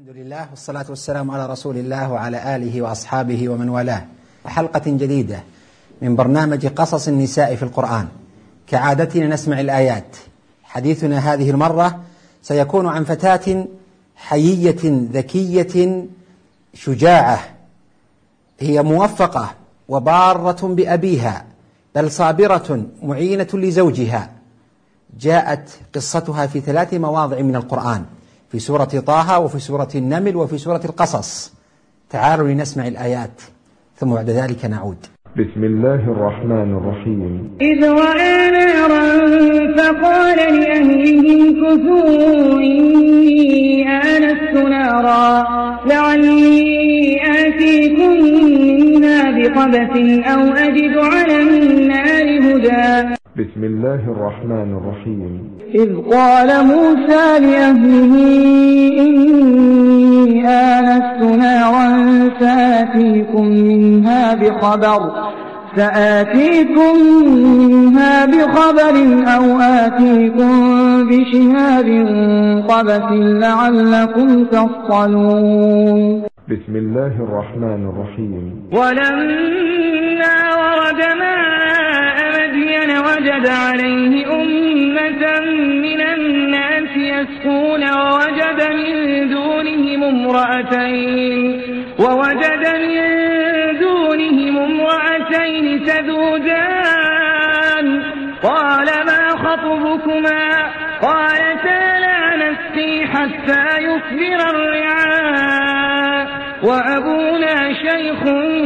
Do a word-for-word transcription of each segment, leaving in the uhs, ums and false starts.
الحمد لله والصلاة والسلام على رسول الله وعلى آله وأصحابه ومن والاه. حلقة جديدة من برنامج قصص النساء في القرآن. كعادتنا نسمع الآيات. حديثنا هذه المرة سيكون عن فتاة حيية ذكية شجاعة، هي موفقة وبارة بأبيها، بل صابرة معينة لزوجها. جاءت قصتها في ثلاث مواضع من القرآن، في سورة طه وفي سورة النمل وفي سورة القصص. تعالوا لنسمع الآيات ثم بعد ذلك نعود. بسم الله الرحمن الرحيم. إذ رأى نارا فقال لأهلهم كثوا إني آنست نارا لعلي آتيكم منها بقبس أو أجد على النار هدى. بسم الله الرحمن الرحيم. إذ قال موسى لأهله إني آنست نارا سآتيكم منها بخبر سآتيكم منها بخبر أو آتيكم بشهاب قبس لعلكم تصطلون. بسم الله الرحمن الرحيم. ولما ورد ماء مدين وجد عليه أمة من الناس يسقون ووجد من دونهم امرأتين ووجد من دونهم امرأتين تذودان قال ما خطبكما قالتا لا نسقي حتى يصدر الرعاء وأبونا شيخ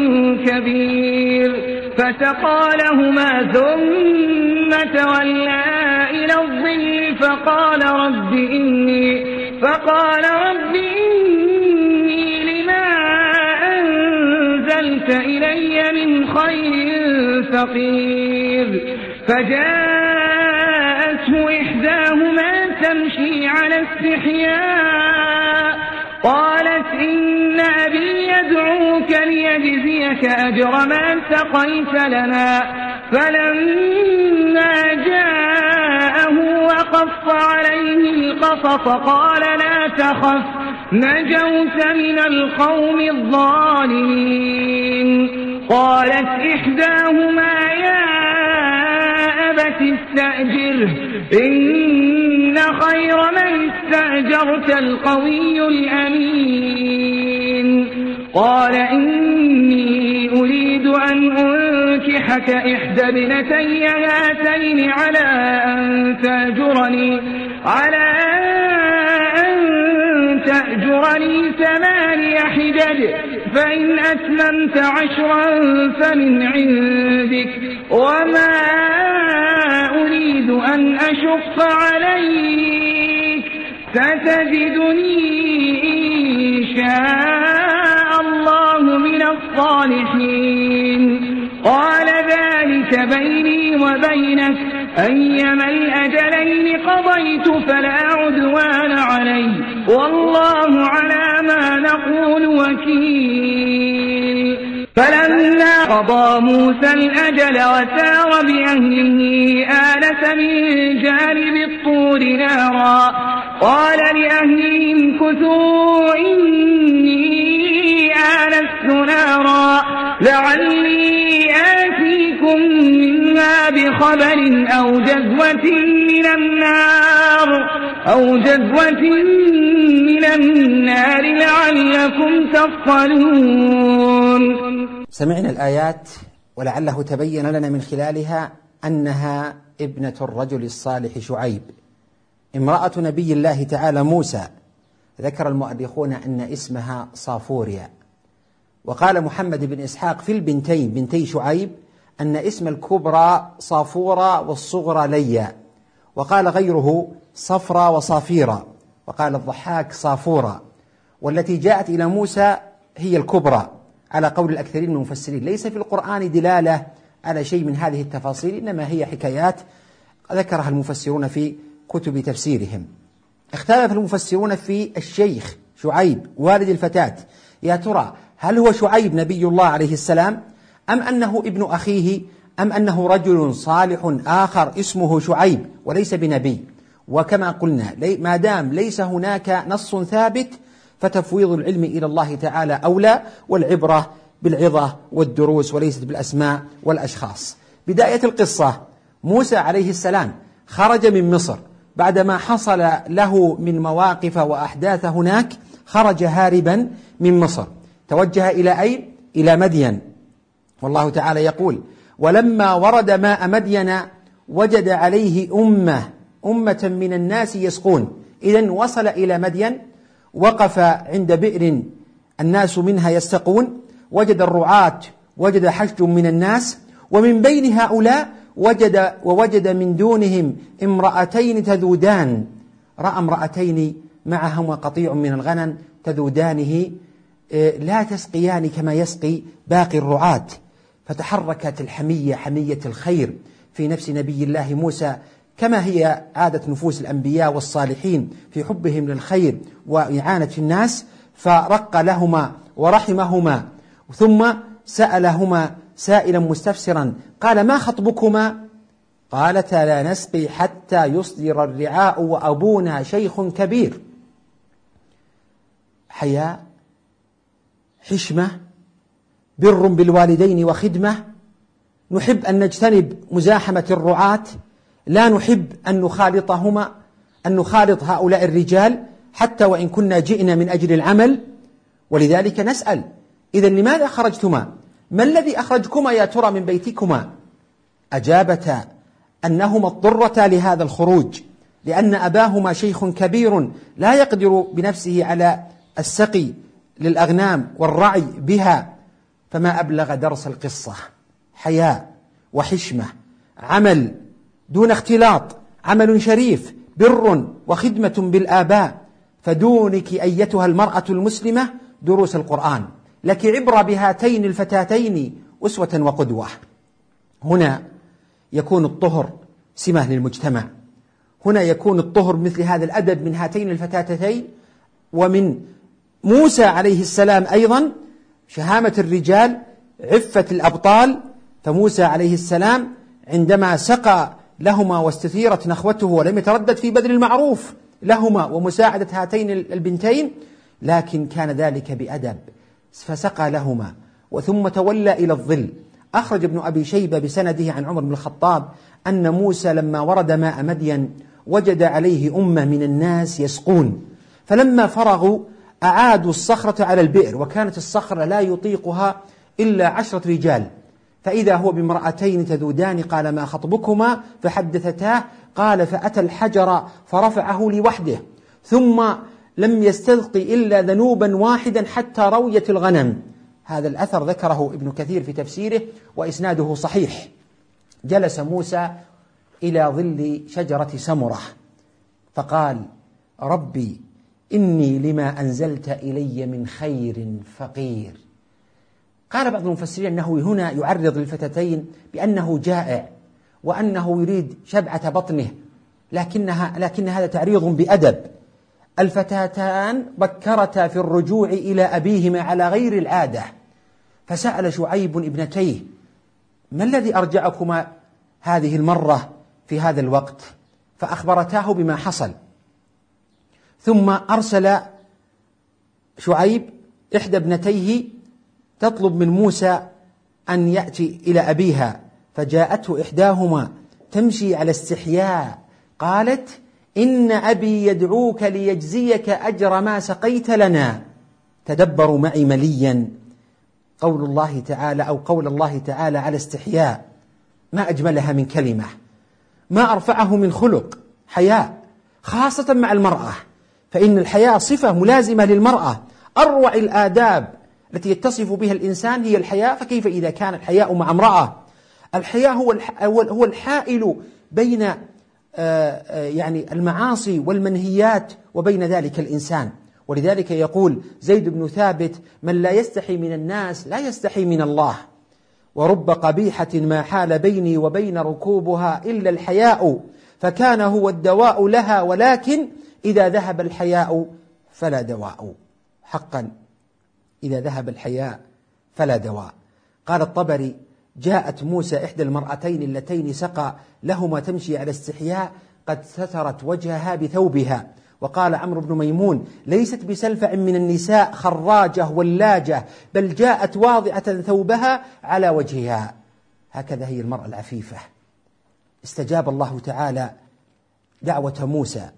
كبير فسقى لهما ثم تولى إلى الظل فقال رب إني فقال رب إني لما أنزلت إلي من خير فقير. فجاءته إحداهما تمشي على استحياء قالت إن أبي يدعوك ليجزيك أجر ما سقيت لنا. فلما جاءه وقص عليه القصص قال لا تخف نجوت من القوم الظالمين. قالت إحداهما يا أبت استأجره إن خير من استأجرت القوي الأمين. قال إني أريد أن أنكحك إحدى ابنتي هاتين على أن تأجرني على أن تأجرني ثماني حجج فإن أتممت عشرا فمن عندك وما أريد أن أشق عليك ستجدني إن شاء الله من الصالحين. قال ذلك بيني وبينك أيما الأجلين قضيت فلا عدوان علي والله على ما نقول وكيل. فلما قضى موسى الأجل وسار بأهله آنس من جانب الطور نارا قال لأهلهم كثوا إني آنست نارا لعلي آتيكم منها بخبر أو جذوة من النار أو جذوة من النار لعلكم تصطلون. سمعنا الآيات ولعله تبين لنا من خلالها أنها ابنة الرجل الصالح شعيب، امرأة نبي الله تعالى موسى. ذكر المؤرخون أن اسمها صافوريا. وقال محمد بن إسحاق في البنتين بنتي شعيب أن اسم الكبرى صافورة والصغرى ليا، وقال غيره صفرة وصافيرة، وقال الضحاك صافورة. والتي جاءت إلى موسى هي الكبرى على قول الأكثرين من المفسرين. ليس في القرآن دلالة على شيء من هذه التفاصيل، إنما هي حكايات ذكرها المفسرون في كتب تفسيرهم. اختلف المفسرون في الشيخ شعيب والد الفتاة، يا ترى هل هو شعيب نبي الله عليه السلام أم أنه ابن أخيه أم أنه رجل صالح آخر اسمه شعيب وليس بنبي. وكما قلنا ما دام ليس هناك نص ثابت فتفويض العلم إلى الله تعالى أولى، والعبرة بالعظة والدروس وليست بالأسماء والأشخاص. بداية القصة: موسى عليه السلام خرج من مصر بعدما حصل له من مواقف وأحداث هناك، خرج هاربا من مصر، توجه إلى أين؟ إلى مدين. والله تعالى يقول: ولما ورد ماء مدين وجد عليه أمة أمة من الناس يسقون. إذن وصل إلى مدين، وقف عند بئر الناس منها يستقون، وجد الرعاة، وجد حشد من الناس، ومن بين هؤلاء وجد ووجد من دونهم امرأتين تذودان. رأى امرأتين معهما قطيع من الغنم تذودانه لا تسقيان كما يسقي باقي الرعاة. فتحركت الحمية، حمية الخير، في نفس نبي الله موسى، كما هي عادة نفوس الأنبياء والصالحين في حبهم للخير وإعانة الناس، فرق لهما ورحمهما، ثم سألهما سائلا مستفسرا قال: ما خطبكما؟ قالتا: لا نسقي حتى يصدر الرعاء وأبونا شيخ كبير. حياء، حشمة، بر بالوالدين وخدمة. نحب أن نجتنب مزاحمة الرعاة، لا نحب أن نخالطهما، أن نخالط هؤلاء الرجال حتى وإن كنا جئنا من أجل العمل. ولذلك نسأل: إذن لماذا خرجتما؟ ما الذي أخرجكما يا ترى من بيتكما؟ أجابتا أنهما اضطرتا لهذا الخروج لأن أباهما شيخ كبير لا يقدر بنفسه على السقي للأغنام والرعي بها. فما أبلغ درس القصة: حياء وحشمة، عمل دون اختلاط، عمل شريف، بر وخدمة بالآباء. فدونك أيتها المرأة المسلمة دروس القرآن، لك عبرة بهاتين الفتاتين أسوة وقدوة. هنا يكون الطهر سمة للمجتمع، هنا يكون الطهر مثل هذا الأدب من هاتين الفتاتين. ومن موسى عليه السلام أيضا شهامة الرجال، عفة الأبطال. فموسى عليه السلام عندما سقى لهما واستثيرت نخوته ولم يتردد في بذل المعروف لهما ومساعدة هاتين البنتين، لكن كان ذلك بأدب، فسقى لهما وثم تولى إلى الظل. أخرج ابن أبي شيبة بسنده عن عمر بن الخطاب أن موسى لما ورد ماء مدين وجد عليه أمة من الناس يسقون، فلما فرغوا أعادوا الصخرة على البئر، وكانت الصخرة لا يطيقها إلا عشرة رجال. فإذا هو بامرأتين تذودان، قال: ما خطبكما؟ فحدثتاه. قال: فأتى الحجر فرفعه لوحده، ثم لم يستلقي إلا ذنوبا واحدا حتى رويت الغنم. هذا الأثر ذكره ابن كثير في تفسيره وإسناده صحيح. جلس موسى إلى ظل شجرة سمرة فقال: ربي إني لما أنزلت إلي من خير فقير. قال بعض المفسرين أنه هنا يعرض للفتاتين بأنه جائع وأنه يريد شبعة بطنه، لكنها لكن هذا تعريض بأدب. الفتاتان بكرتا في الرجوع إلى أبيهما على غير العادة، فسأل شعيب ابنتيه: ما الذي أرجعكما هذه المرة في هذا الوقت؟ فأخبرتاه بما حصل. ثم أرسل شعيب إحدى ابنتيه تطلب من موسى أن يأتي إلى أبيها، فجاءته إحداهما تمشي على استحياء، قالت: إن أبي يدعوك ليجزيك أجر ما سقيت لنا. تدبروا معي مليا قول الله تعالى أو قول الله تعالى على استحياء، ما أجملها من كلمة، ما أرفعه من خلق. حياء خاصة مع المرأة، فإن الحياء صفة ملازمة للمرأة. أروع الآداب التي يتصف بها الإنسان هي الحياء، فكيف إذا كان الحياء مع امرأة؟ الحياء هو هو الحائل بين يعني المعاصي والمنهيات وبين ذلك الإنسان. ولذلك يقول زيد بن ثابت: من لا يستحي من الناس لا يستحي من الله، ورب قبيحة ما حال بيني وبين ركوبها إلا الحياء، فكان هو الدواء لها، ولكن إذا ذهب الحياء فلا دواء. حقا إذا ذهب الحياء فلا دواء. قال الطبري: جاءت موسى إحدى المرأتين اللتين سقى لهما تمشي على استحياء، قد سترت وجهها بثوبها وقال عمرو بن ميمون: ليست بسلفع من النساء خراجة ولاجة، بل جاءت واضعة ثوبها على وجهها. هكذا هي المرأة العفيفة. استجاب الله تعالى دعوة موسى،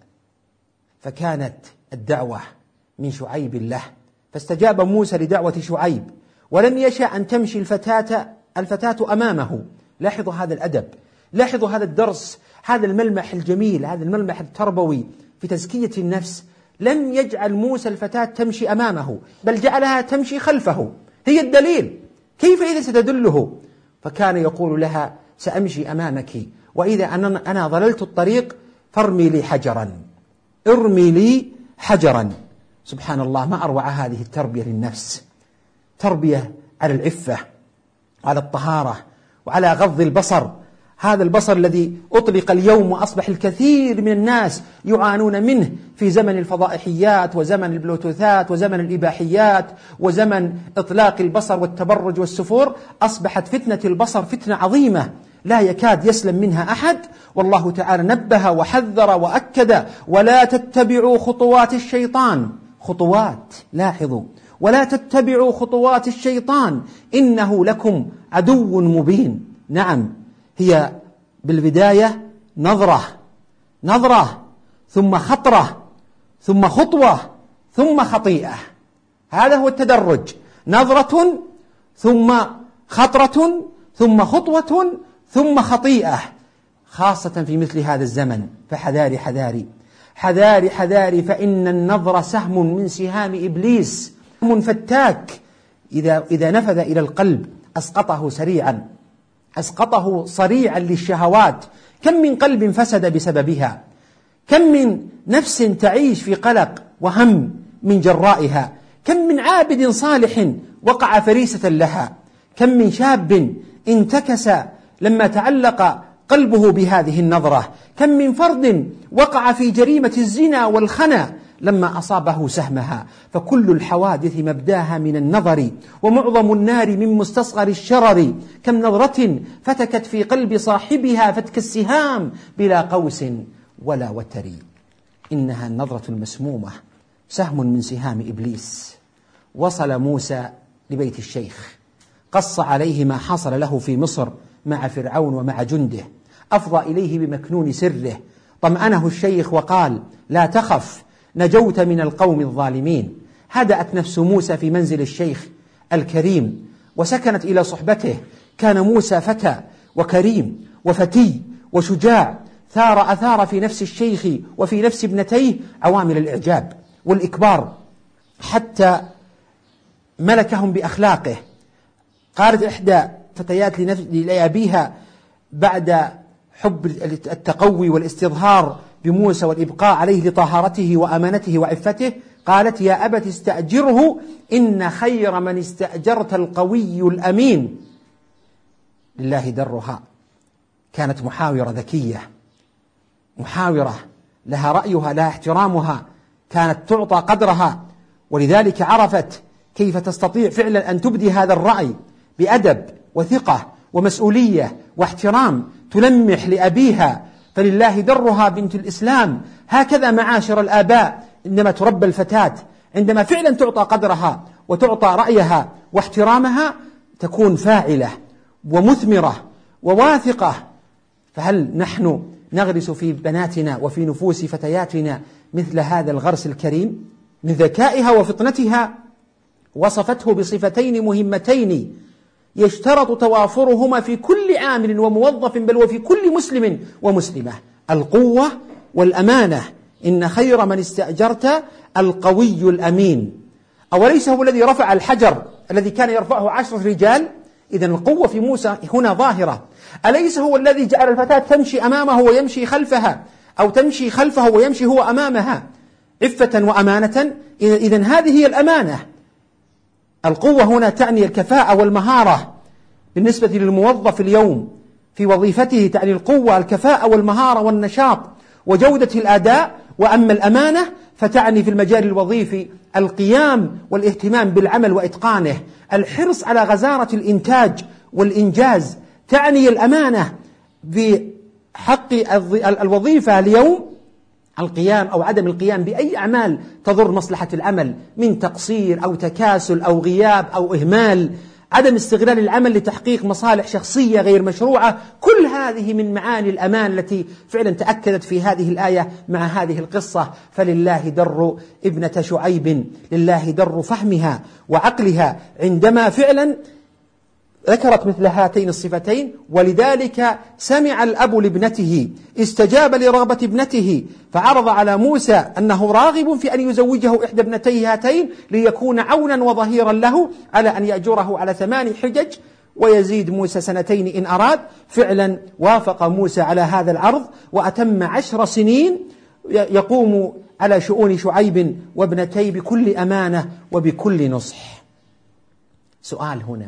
فكانت الدعوة من شعيب له، فاستجاب موسى لدعوة شعيب، ولم يشأ أن تمشي الفتاة الفتاة أمامه. لاحظوا هذا الأدب، لاحظوا هذا الدرس، هذا الملمح الجميل، هذا الملمح التربوي في تزكية النفس. لم يجعل موسى الفتاة تمشي أمامه، بل جعلها تمشي خلفه. هي الدليل، كيف إذا ستدله؟ فكان يقول لها: سأمشي أمامك، وإذا أنا, أنا ضللت الطريق فارمي لي حجرا، ارمي لي حجرا. سبحان الله، ما أروع هذه التربية للنفس، تربية على العفة وعلى الطهارة وعلى غض البصر. هذا البصر الذي أطلق اليوم وأصبح الكثير من الناس يعانون منه في زمن الفضائحيات وزمن البلوتوثات وزمن الإباحيات وزمن إطلاق البصر والتبرج والسفور. أصبحت فتنة البصر فتنة عظيمة لا يكاد يسلم منها أحد. والله تعالى نبه وحذر وأكد: ولا تتبعوا خطوات الشيطان. خطوات، لاحظوا، ولا تتبعوا خطوات الشيطان إنه لكم عدو مبين. نعم، هي بالبداية نظرة نظرة ثم خطرة ثم خطوة ثم خطيئة. هذا هو التدرج، نظرة ثم خطرة ثم خطوة ثم خطيئة، خاصة في مثل هذا الزمن. فحذاري حذاري حذاري حذاري، فإن النظر سهم من سهام إبليس، سهم فتاك إذا, إذا نفذ إلى القلب أسقطه سريعا، أسقطه صريعا للشهوات. كم من قلب فسد بسببها، كم من نفس تعيش في قلق وهم من جرائها، كم من عابد صالح وقع فريسة لها، كم من شاب انتكس لما تعلق قلبه بهذه النظرة، كم من فرد وقع في جريمة الزنا والخنا لما أصابه سهمها. فكل الحوادث مبداها من النظر، ومعظم النار من مستصغر الشرر. كم نظرة فتكت في قلب صاحبها فتك السهام بلا قوس ولا وتر. إنها النظرة المسمومة، سهم من سهام إبليس. وصل موسى لبيت الشيخ، قص عليه ما حصل له في مصر مع فرعون ومع جنده، أفضى إليه بمكنون سره، طمأنه الشيخ وقال: لا تخف، نجوت من القوم الظالمين. هدأت نفس موسى في منزل الشيخ الكريم وسكنت إلى صحبته. كان موسى فتى وكريم وفتي وشجاع، ثار أثار في نفس الشيخ وفي نفس ابنتيه عوامل الإعجاب والإكبار، حتى ملكهم بأخلاقه. قالت إحدى فتيات لأبيها بعد حب التقوي والاستظهار بموسى والإبقاء عليه لطهارته وأمانته وعفته، قالت: يا أبت استأجره إن خير من استأجرت القوي الأمين. لله درها. كانت محاورة ذكية، محاورة لها رأيها، لها احترامها، كانت تعطى قدرها، ولذلك عرفت كيف تستطيع فعلا أن تبدي هذا الرأي بأدب وثقة ومسؤولية واحترام، تلمح لأبيها. فلله درها بنت الإسلام. هكذا معاشر الآباء، عندما تربى الفتاة، عندما فعلا تعطى قدرها وتعطى رأيها واحترامها، تكون فاعلة ومثمرة وواثقة. فهل نحن نغرس في بناتنا وفي نفوس فتياتنا مثل هذا الغرس الكريم؟ من ذكائها وفطنتها وصفته بصفتين مهمتين يشترط توافرهما في كل عامل وموظف، بل وفي كل مسلم ومسلمة: القوة والأمانة. إن خير من استأجرت القوي الأمين. أوليس هو الذي رفع الحجر الذي كان يرفعه عشرة رجال؟ إذن القوة في موسى هنا ظاهرة. أليس هو الذي جعل الفتاة تمشي أمامه ويمشي خلفها، أو تمشي خلفه ويمشي هو أمامها، عفة وأمانة؟ إذن هذه هي الأمانة. القوة هنا تعني الكفاءة والمهارة بالنسبة للموظف اليوم في وظيفته، تعني القوة الكفاءة والمهارة والنشاط وجودة الأداء. وأما الأمانة فتعني في المجال الوظيفي القيام والاهتمام بالعمل وإتقانه، الحرص على غزارة الإنتاج والإنجاز. تعني الأمانة بحق الوظيفة اليوم القيام أو عدم القيام بأي أعمال تضر مصلحة العمل من تقصير أو تكاسل أو غياب أو إهمال، عدم استغلال العمل لتحقيق مصالح شخصية غير مشروعة، كل هذه من معاني الأمان التي فعلا تأكدت في هذه الآية مع هذه القصة. فلله در ابنة شعيب، لله در فهمها وعقلها عندما فعلا ذكرت مثل هاتين الصفتين. ولذلك سمع الأب لابنته، استجاب لرغبة ابنته، فعرض على موسى أنه راغب في أن يزوجه إحدى ابنتيه هاتين ليكون عونا وظهيرا له على أن يأجره على ثمان حجج ويزيد موسى سنتين إن أراد. فعلا وافق موسى على هذا العرض، وأتم عشر سنين يقوم على شؤون شعيب وابنتيه بكل أمانة وبكل نصح. سؤال هنا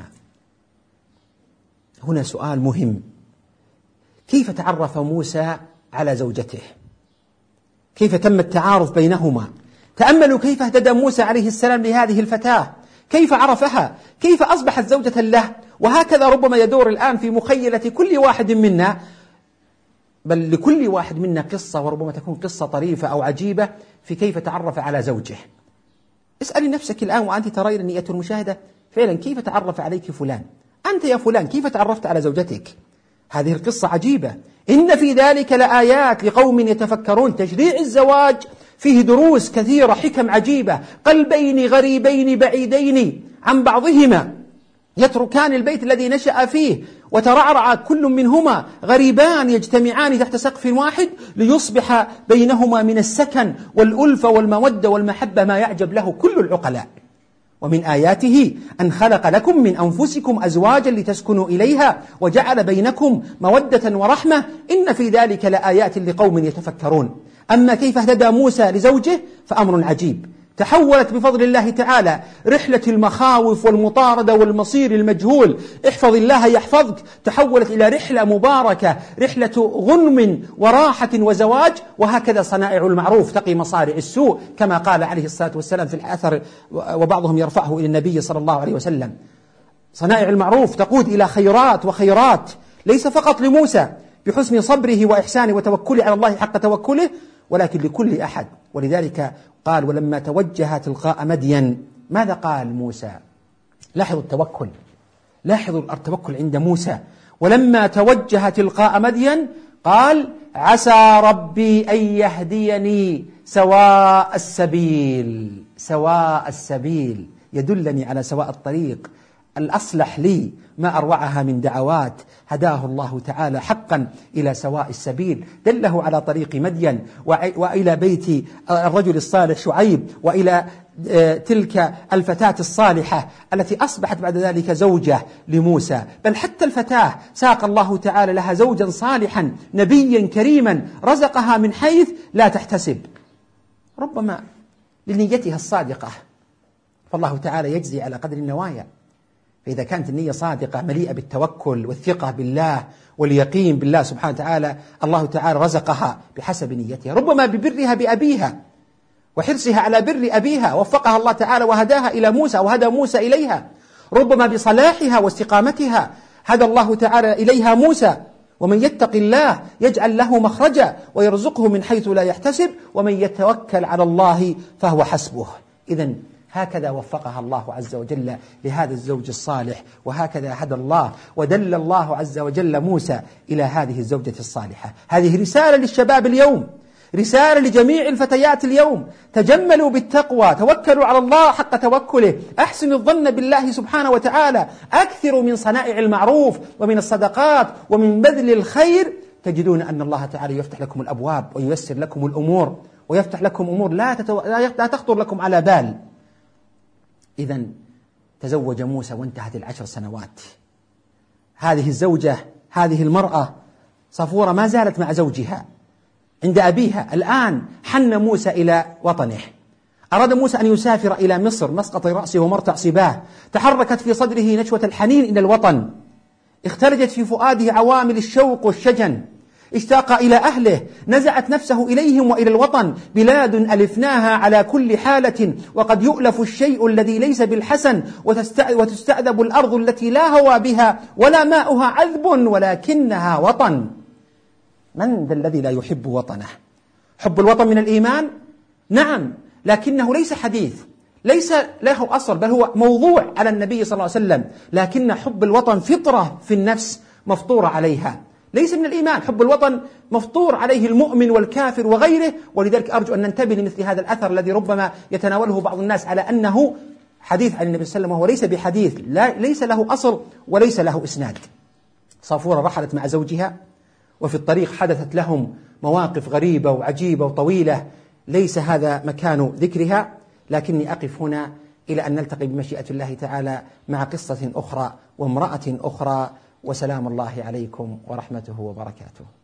هنا سؤال مهم: كيف تعرف موسى على زوجته؟ كيف تم التعارف بينهما؟ تأملوا كيف اهتدى موسى عليه السلام لهذه الفتاة، كيف عرفها، كيف أصبحت زوجة له. وهكذا ربما يدور الآن في مخيلة كل واحد منا، بل لكل واحد منا قصة، وربما تكون قصة طريفة أو عجيبة في كيف تعرف على زوجه. اسألي نفسك الآن وأنت ترين نية المشاهدة فعلا كيف تعرف عليك فلان. أنت يا فلان كيف تعرفت على زوجتك؟ هذه القصة عجيبة. إن في ذلك لآيات لقوم يتفكرون. تشريع الزواج فيه دروس كثيرة، حكم عجيبة. قلبين غريبين بعيدين عن بعضهما يتركان البيت الذي نشأ فيه، وترعرع كل منهما، غريبان يجتمعان تحت سقف واحد ليصبح بينهما من السكن والألفة والمودة والمحبة ما يعجب له كل العقلاء. ومن آياته أن خلق لكم من أنفسكم أزواجا لتسكنوا إليها وجعل بينكم مودة ورحمة إن في ذلك لآيات لقوم يتفكرون. أما كيف اهتدى موسى لزوجه فأمر عجيب. تحولت بفضل الله تعالى رحلة المخاوف والمطاردة والمصير المجهول، احفظ الله يحفظك، تحولت إلى رحلة مباركة، رحلة غنم وراحة وزواج. وهكذا صنائع المعروف تقي مصارع السوء كما قال عليه الصلاة والسلام في الأثر، وبعضهم يرفعه إلى النبي صلى الله عليه وسلم. صنائع المعروف تقود إلى خيرات وخيرات، ليس فقط لموسى بحسن صبره وإحسانه وتوكله على الله حق توكله، ولكن لكل أحد. ولذلك قال: ولما توجه تلقاء مدين، ماذا قال موسى؟ لاحظوا التوكل، لاحظوا التوكل عند موسى. ولما توجه تلقاء مدين قال: عسى ربي أن يهديني سواء السبيل. سواء السبيل يدلني على سواء الطريق، الأصلح لي، ما أروعها من دعوات هداه الله تعالى حقا إلى سواء السبيل، دله على طريق مدين وإلى بيت الرجل الصالح شعيب، وإلى تلك الفتاة الصالحة التي أصبحت بعد ذلك زوجة لموسى. بل حتى الفتاة ساق الله تعالى لها زوجا صالحا نبيا كريما رزقها من حيث لا تحتسب، ربما لنيتها الصادقة، فالله تعالى يجزي على قدر النوايا. فإذا كانت النية صادقة مليئة بالتوكل والثقة بالله واليقين بالله سبحانه وتعالى، الله تعالى رزقها بحسب نيتها، ربما ببرها بأبيها وحرصها على بر أبيها، وفقها الله تعالى وهداها إلى موسى وهدى موسى إليها، ربما بصلاحها واستقامتها هدى الله تعالى إليها موسى. ومن يتق الله يجعل له مخرجا ويرزقه من حيث لا يحتسب ومن يتوكل على الله فهو حسبه. إذن هكذا وفقها الله عز وجل لهذا الزوج الصالح، وهكذا هدى الله ودل الله عز وجل موسى إلى هذه الزوجة الصالحة. هذه رسالة للشباب اليوم، رسالة لجميع الفتيات اليوم: تجملوا بالتقوى، توكلوا على الله حق توكله، أحسنوا الظن بالله سبحانه وتعالى، أكثروا من صنائع المعروف ومن الصدقات ومن بذل الخير، تجدون أن الله تعالى يفتح لكم الأبواب وييسر لكم الأمور ويفتح لكم أمور لا, تتو... لا تخطر لكم على بال. إذن تزوج موسى وانتهت العشر سنوات. هذه الزوجة، هذه المرأة صفورة ما زالت مع زوجها عند أبيها. الآن حن موسى إلى وطنه، أراد موسى أن يسافر إلى مصر مسقط رأسه ومرتع صباه، تحركت في صدره نشوة الحنين إلى الوطن، اختلجت في فؤاده عوامل الشوق والشجن، اشتاق إلى أهله، نزعت نفسه إليهم وإلى الوطن. بلاد ألفناها على كل حالة، وقد يؤلف الشيء الذي ليس بالحسن، وتستعذب الأرض التي لا هوى بها ولا ماؤها عذب ولكنها وطن. من ذا الذي لا يحب وطنه؟ حب الوطن من الإيمان؟ نعم، لكنه ليس حديث، ليس له أصل، بل هو موضوع على النبي صلى الله عليه وسلم. لكن حب الوطن فطرة في النفس مفطورة عليها، ليس من الإيمان. حب الوطن مفطور عليه المؤمن والكافر وغيره. ولذلك أرجو أن ننتبه لمثل هذا الأثر الذي ربما يتناوله بعض الناس على أنه حديث عن النبي صلى الله عليه وسلم، وهو ليس بحديث، لا ليس له أصل وليس له إسناد. صافورة رحلت مع زوجها، وفي الطريق حدثت لهم مواقف غريبة وعجيبة وطويلة، ليس هذا مكان ذكرها، لكني أقف هنا إلى أن نلتقي بمشيئة الله تعالى مع قصة أخرى وامرأة أخرى. وسلام الله عليكم ورحمته وبركاته.